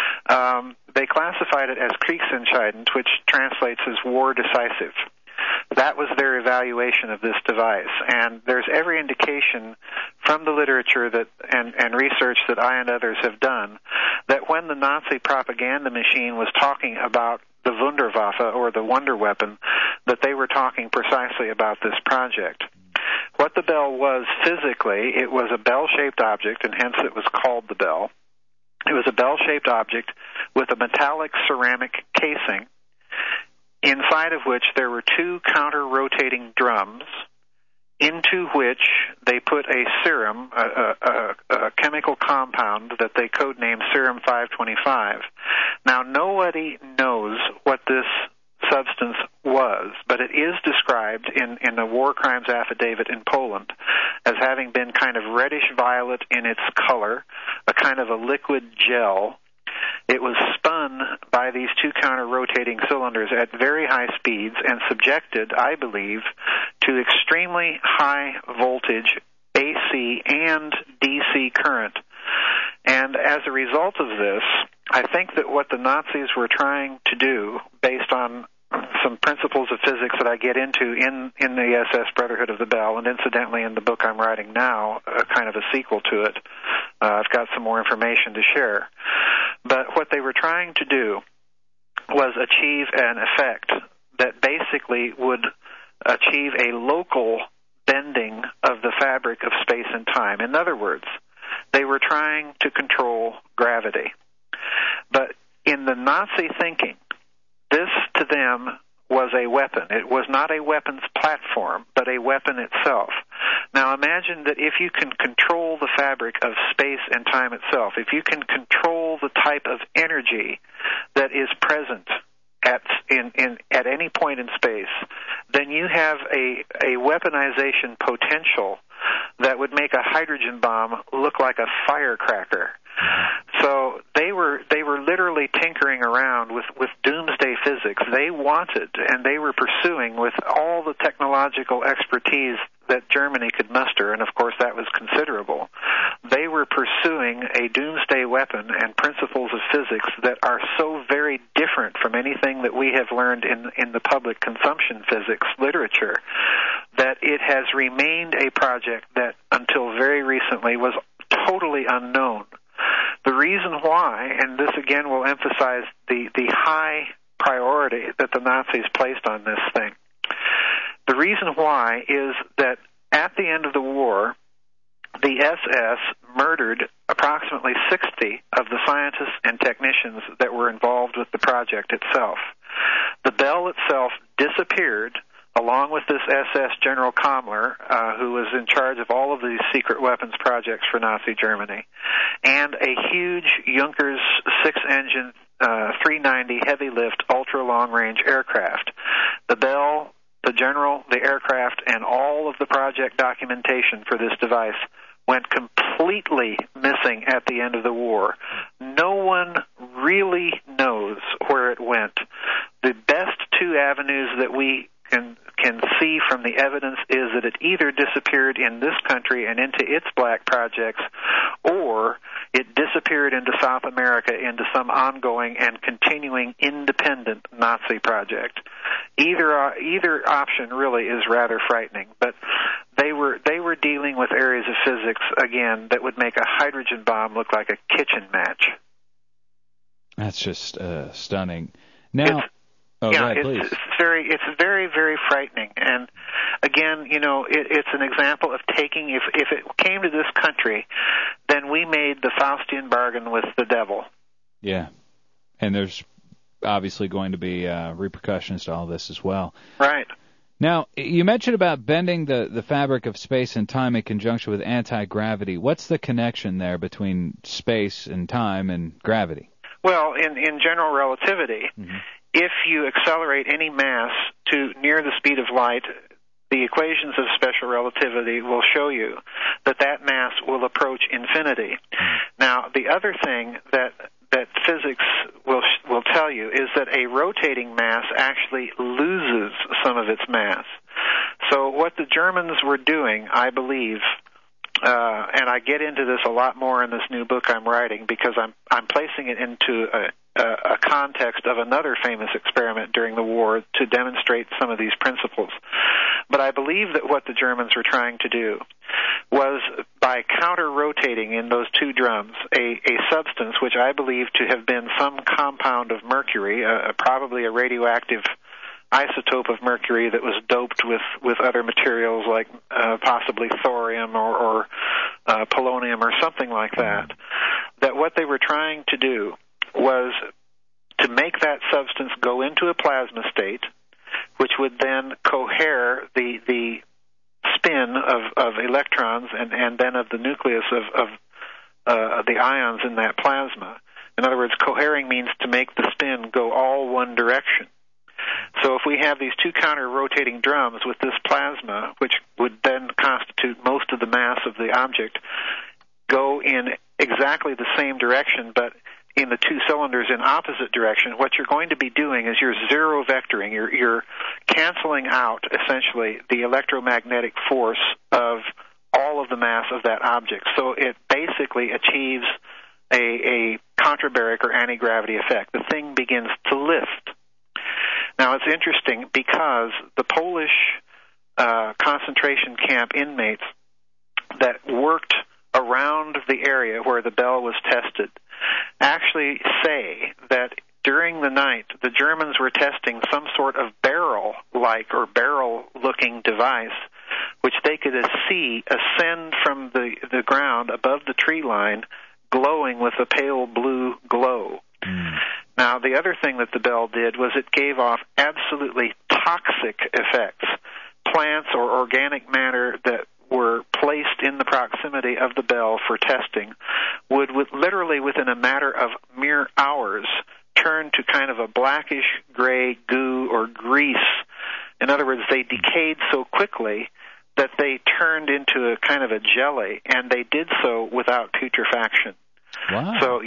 They classified it as Kriegsentscheidend, which translates as war decisive. That was their evaluation of this device, and there's every indication from the literature that and research that I and others have done that when the Nazi propaganda machine was talking about the Wunderwaffe, or the wonder weapon, that they were talking precisely about this project. What the Bell was physically, it was a bell-shaped object, and hence it was called the Bell. It was a bell-shaped object with a metallic ceramic casing, inside of which there were two counter-rotating drums, into which they put a serum, a chemical compound that they codenamed Serum 525. Now, nobody knows what this substance was, but it is described in the war crimes affidavit in Poland as having been kind of reddish-violet in its color, a kind of a liquid gel. It was spun by these two counter-rotating cylinders at very high speeds and subjected, I believe, to extremely high voltage AC and DC current. And as a result of this, I think that what the Nazis were trying to do, based on some principles of physics that I get into in the SS Brotherhood of the Bell, and incidentally in the book I'm writing now, kind of a sequel to it, I've got some more information to share. But what they were trying to do was achieve an effect that basically would achieve a local bending of the fabric of space and time. In other words, they were trying to control gravity. But in the Nazi thinking, this to them was a weapon. It was not a weapons platform, but a weapon itself. Now imagine that if you can control the fabric of space and time itself, if you can control the type of energy that is present at any point in space, then you have a weaponization potential that would make a hydrogen bomb look like a firecracker. So they were literally tinkering around with doomsday physics. They wanted and they were pursuing with all the technological expertise that Germany could muster, and of course that was considerable. They were pursuing a doomsday weapon and principles of physics that are so very different from anything that we have learned in the public consumption physics literature that it has remained a project that until very recently was totally unknown. The reason why, and this again will emphasize the high priority that the Nazis placed on this thing, the reason why is that at the end of the war, the SS murdered approximately 60 of the scientists and technicians that were involved with the project itself. The Bell itself disappeared along with this SS General Kammler, who was in charge of all of these secret weapons projects for Nazi Germany, and a huge Junkers 6-engine 390 heavy-lift ultra-long-range aircraft. The Bell, the General, the aircraft, and all of the project documentation for this device went completely missing at the end of the war. No one really knows where it went. The best two avenues that we can see from the evidence is that it either disappeared in this country and into its black projects, or it disappeared into South America into some ongoing and continuing independent Nazi project. Either option really is rather frightening, but they were dealing with areas of physics, again, that would make a hydrogen bomb look like a kitchen match. That's just stunning. Now, it's very, very frightening. And again, it's an example of taking, if it came to this country, then we made the Faustian bargain with the devil. Yeah, and there's obviously going to be repercussions to all this as well. Right. Now, you mentioned about bending the fabric of space and time in conjunction with anti-gravity. What's the connection there between space and time and gravity? Well, in general relativity, if you accelerate any mass to near the speed of light, the equations of special relativity will show you that mass will approach infinity. Now, the other thing that physics will tell you is that a rotating mass actually loses some of its mass. So what the Germans were doing, I believe, and I get into this a lot more in this new book I'm writing because I'm placing it into a context of another famous experiment during the war to demonstrate some of these principles. But I believe that what the Germans were trying to do was, by counter-rotating in those two drums, a substance which I believe to have been some compound of mercury, probably a radioactive isotope of mercury that was doped with other materials like possibly thorium or polonium or something like that, that what they were trying to do was to make that substance go into a plasma state, which would then cohere the spin of electrons and then of the nucleus of the ions in that plasma. In other words, cohering means to make the spin go all one direction. So if we have these two counter-rotating drums with this plasma, which would then constitute most of the mass of the object, go in exactly the same direction, but in the two cylinders in opposite direction, what you're going to be doing is you're zero vectoring. You're canceling out, essentially, the electromagnetic force of all of the mass of that object. So it basically achieves a contrabaric or anti-gravity effect. The thing begins to lift. Now, it's interesting because the Polish concentration camp inmates that worked around the area where the Bell was tested actually say that during the night the Germans were testing some sort of barrel-like or barrel-looking device which they could see ascend from the ground above the tree line, glowing with a pale blue glow. Now, the other thing that the Bell did was it gave off absolutely toxic effects. Plants or organic matter that were placed in the proximity of the Bell for testing would literally within a matter of mere hours turn to kind of a blackish gray goo or grease. In other words, they decayed so quickly that they turned into a kind of a jelly, and they did so without putrefaction. Wow. So,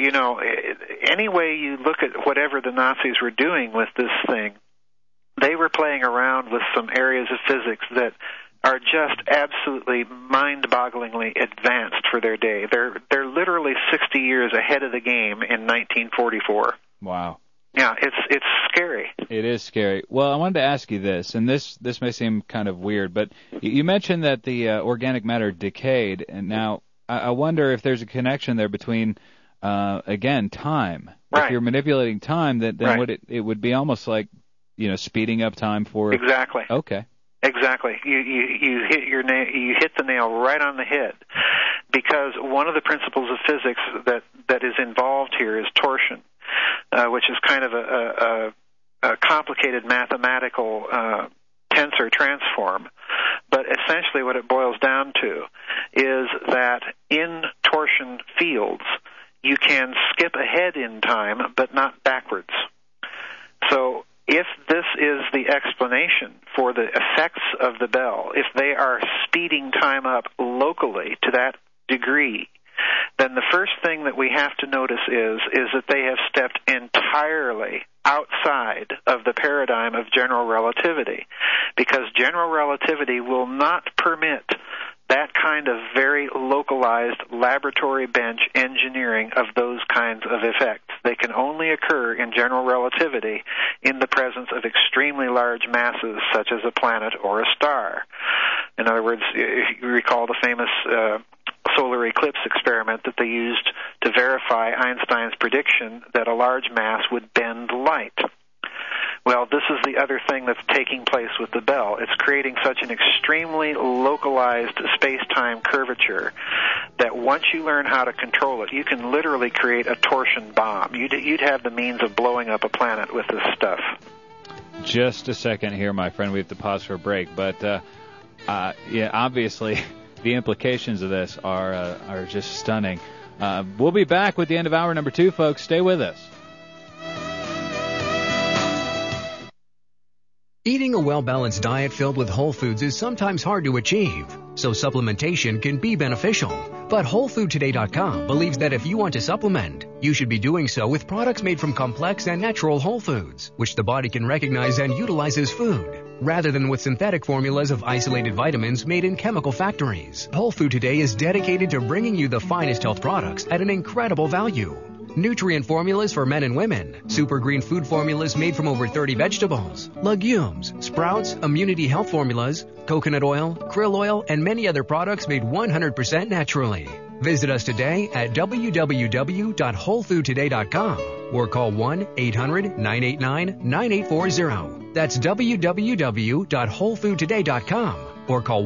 any way you look at whatever the Nazis were doing with this thing, they were playing around with some areas of physics that are just absolutely mind-bogglingly advanced for their day. They're literally 60 years ahead of the game in 1944. Wow. Yeah, it's scary. It is scary. Well, I wanted to ask you this, and this may seem kind of weird, but you mentioned that the organic matter decayed, and now I wonder if there's a connection there between, again, time. Right. If you're manipulating time, then right. would it would be almost like, speeding up time for... Exactly. Okay. Exactly. You hit the nail right on the head, because one of the principles of physics that is involved here is torsion, which is kind of a complicated mathematical tensor transform. But essentially what it boils down to is that in torsion fields, you can skip ahead in time, but not backwards. So if this is the explanation for the effects of the bell, if they are speeding time up locally to that degree, then the first thing that we have to notice is that they have stepped entirely outside of the paradigm of general relativity, because general relativity will not permit that kind of very localized laboratory bench engineering of those kinds of effects. They can only occur in general relativity in the presence of extremely large masses, such as a planet or a star. In other words, if you recall the famous solar eclipse experiment that they used to verify Einstein's prediction that a large mass would bend light. Well, this is the other thing that's taking place with the bell. It's creating such an extremely localized space-time curvature that once you learn how to control it, you can literally create a torsion bomb. You'd have the means of blowing up a planet with this stuff. Just a second here, my friend. We have to pause for a break. But, yeah, obviously the implications of this are just stunning. We'll be back with the end of hour number 2, folks. Stay with us. Eating a well-balanced diet filled with whole foods is sometimes hard to achieve, so supplementation can be beneficial. But WholeFoodToday.com believes that if you want to supplement, you should be doing so with products made from complex and natural whole foods, which the body can recognize and utilize as food, rather than with synthetic formulas of isolated vitamins made in chemical factories. Whole Food Today is dedicated to bringing you the finest health products at an incredible value. Nutrient formulas for men and women, super green food formulas made from over 30 vegetables, legumes, sprouts, immunity health formulas, coconut oil, krill oil, and many other products made 100% naturally. Visit us today at www.wholefoodtoday.com or call 1-800-989-9840. That's www.wholefoodtoday.com. Or call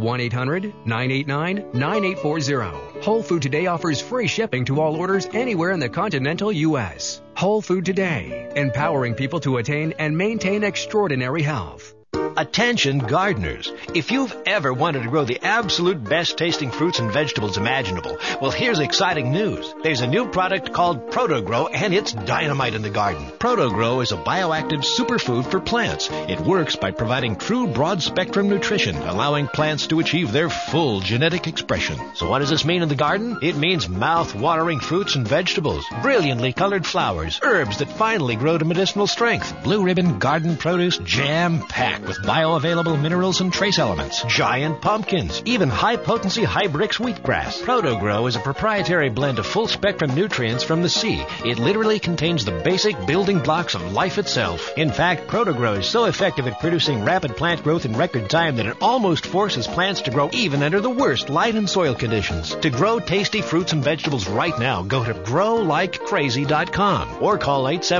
1-800-989-9840. Whole Food Today offers free shipping to all orders anywhere in the continental U.S. Whole Food Today, empowering people to attain and maintain extraordinary health. Attention gardeners. If you've ever wanted to grow the absolute best tasting fruits and vegetables imaginable, well, here's exciting news. There's a new product called ProtoGrow, and it's dynamite in the garden. ProtoGrow is a bioactive superfood for plants. It works by providing true broad-spectrum nutrition, allowing plants to achieve their full genetic expression. So what does this mean in the garden? It means mouth-watering fruits and vegetables, brilliantly colored flowers, herbs that finally grow to medicinal strength, blue ribbon garden produce jam-packed with bioavailable minerals and trace elements, giant pumpkins, even high-potency Hybrix wheatgrass. ProtoGrow is a proprietary blend of full-spectrum nutrients from the sea. It literally contains the basic building blocks of life itself. In fact, ProtoGrow is so effective at producing rapid plant growth in record time that it almost forces plants to grow even under the worst light and soil conditions. To grow tasty fruits and vegetables right now, go to growlikecrazy.com or call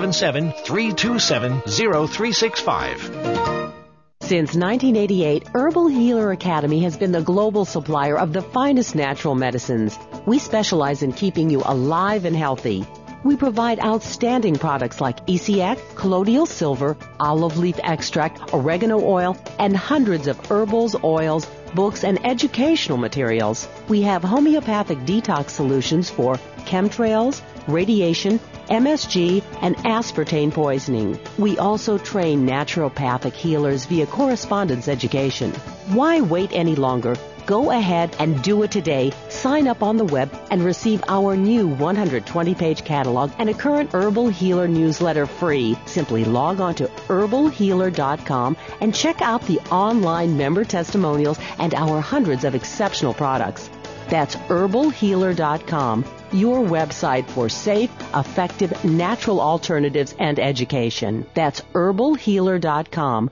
877-327-0365. Since 1988, Herbal Healer Academy has been the global supplier of the finest natural medicines. We specialize in keeping you alive and healthy. We provide outstanding products like ECX, colloidal silver, olive leaf extract, oregano oil, and hundreds of herbals, oils, books, and educational materials. We have homeopathic detox solutions for chemtrails, radiation, MSG, and aspartame poisoning. We also train naturopathic healers via correspondence education. Why wait any longer? Go ahead and do it today. Sign up on the web and receive our new 120-page catalog and a current Herbal Healer newsletter free. Simply log on to herbalhealer.com and check out the online member testimonials and our hundreds of exceptional products. That's herbalhealer.com, your website for safe, effective, natural alternatives and education. That's herbalhealer.com.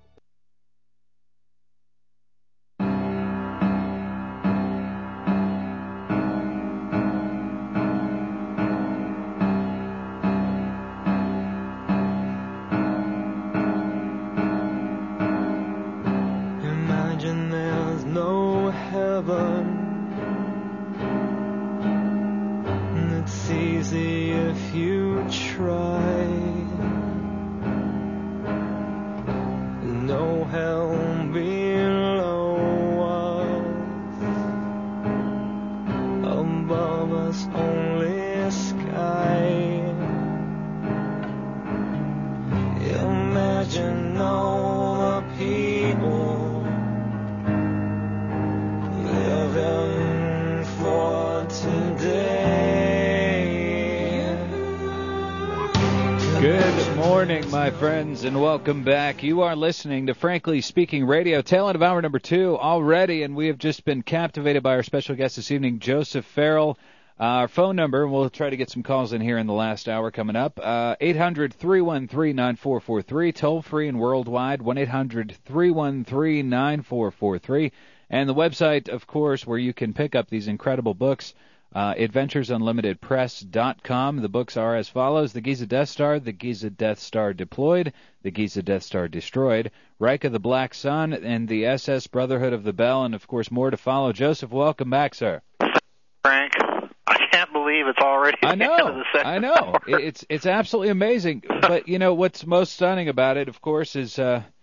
Imagine there's no heaven. It's easy if you try. No hell Good morning, my friends, and welcome back. You are listening to Frankly Speaking Radio, tail end of hour number 2 already, and we have just been captivated by our special guest this evening, Joseph Farrell. Our phone number, we'll try to get some calls in here in the last hour coming up, 800-313-9443, toll-free and worldwide, 1-800-313-9443. And the website, of course, where you can pick up these incredible books, AdventuresUnlimitedPress.com. The books are as follows: The Giza Death Star, The Giza Death Star Deployed, The Giza Death Star Destroyed, Reich of the Black Sun, and the SS Brotherhood of the Bell, and, of course, more to follow. Joseph, welcome back, sir. Frank, I can't believe it's already the end of the second I know. It's absolutely amazing. But, what's most stunning about it, of course, is,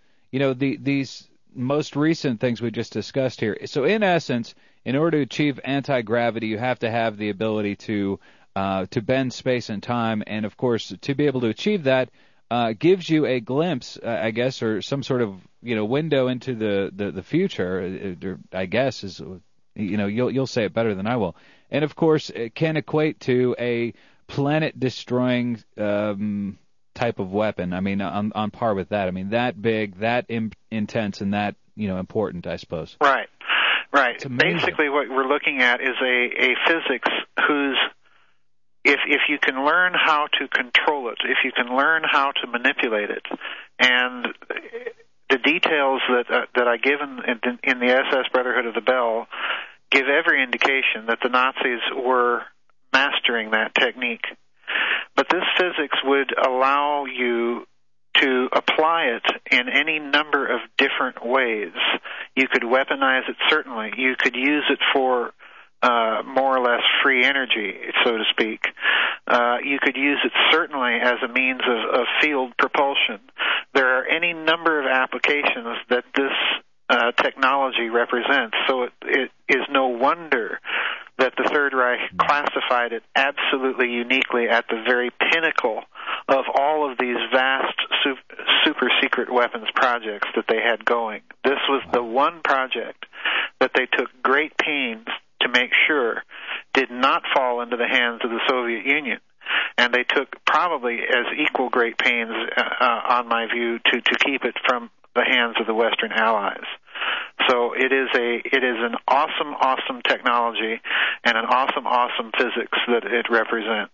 these most recent things we just discussed here. So, in essence, in order to achieve anti-gravity, you have to have the ability to bend space and time, and of course, to be able to achieve that gives you a glimpse, I guess, or some sort of window into the future. I guess is you'll say it better than I will, and of course, it can equate to a planet-destroying type of weapon. I mean, on par with that. I mean, that big, that intense, and that important, I suppose. Right. Right. Basically, what we're looking at is a physics whose, if you can learn how to control it, if you can learn how to manipulate it, and the details that I give in the SS Brotherhood of the Bell give every indication that the Nazis were mastering that technique. But this physics would allow you to apply it in any number of different ways. You could weaponize it, certainly. You could use it for more or less free energy, so to speak. You could use it certainly as a means of field propulsion. There are any number of applications that this technology represents, so it is no wonder that the Third Reich classified it absolutely uniquely at the very pinnacle of all of these vast super secret weapons projects that they had going. This was the one project that they took great pains to make sure did not fall into the hands of the Soviet Union. And they took probably as equal great pains, on my view, to keep it from the hands of the Western Allies. So it is an awesome technology and an awesome physics that it represents.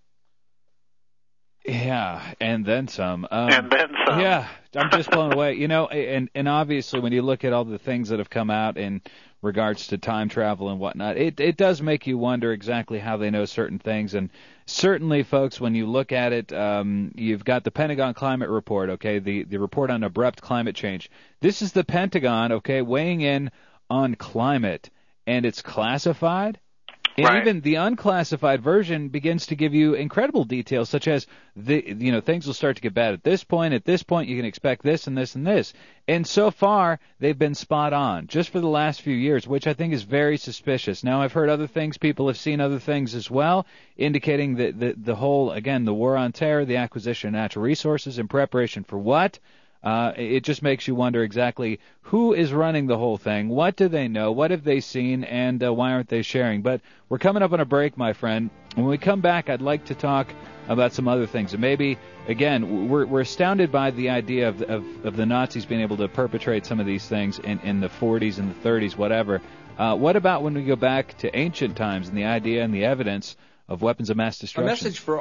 Yeah, and then some. And then some. Yeah, I'm just blown away. And obviously when you look at all the things that have come out in regards to time travel and whatnot, it does make you wonder exactly how they know certain things. And certainly, folks, when you look at it, you've got the Pentagon Climate Report, okay, the report on abrupt climate change. This is the Pentagon, okay, weighing in on climate, and it's classified. And right. Even the unclassified version begins to give you incredible details, such as things will start to get bad at this point. At this point, you can expect this and this and this. And so far, they've been spot on, just for the last few years, which I think is very suspicious. Now, I've heard other things. People have seen other things as well, indicating that the whole, again, the war on terror, the acquisition of natural resources in preparation for what? It just makes you wonder exactly who is running the whole thing, what do they know, what have they seen, and why aren't they sharing. But we're coming up on a break, my friend. When we come back, I'd like to talk about some other things. And maybe, again, we're astounded by the idea of the Nazis being able to perpetrate some of these things in the 40s and the 30s, whatever. What about when we go back to ancient times and the idea and the evidence of weapons of mass destruction? A message for